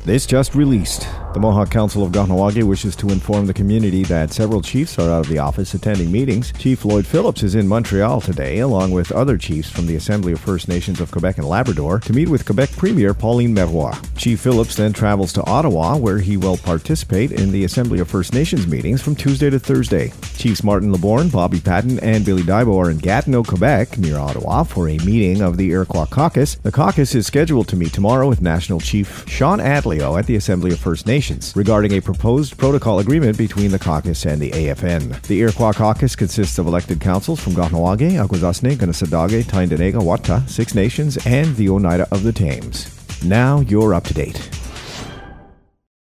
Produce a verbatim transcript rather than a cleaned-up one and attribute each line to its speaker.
Speaker 1: This just released. The Mohawk Council of Kahnawake wishes to inform the community that several chiefs are out of the office attending meetings. Chief Lloyd Phillips is in Montreal today, along with other chiefs from the Assembly of First Nations of Quebec and Labrador, to meet with Quebec Premier Pauline Marois. Chief Phillips then travels to Ottawa, where he will participate in the Assembly of First Nations meetings from Tuesday to Thursday. Chiefs Martin LeBourne, Bobby Patton, and Billy Daibo are in Gatineau, Quebec, near Ottawa, for a meeting of the Iroquois Caucus. The caucus is scheduled to meet tomorrow with National Chief Sean Adlio at the Assembly of First Nations regarding a proposed protocol agreement between the caucus and the A F N. The Iroquois Caucus consists of elected councils from Kahnawake, Akwesasne, Kanesatake, Tyendinaga, Wata, Six Nations, and the Oneida of the Thames. Now you're up to date.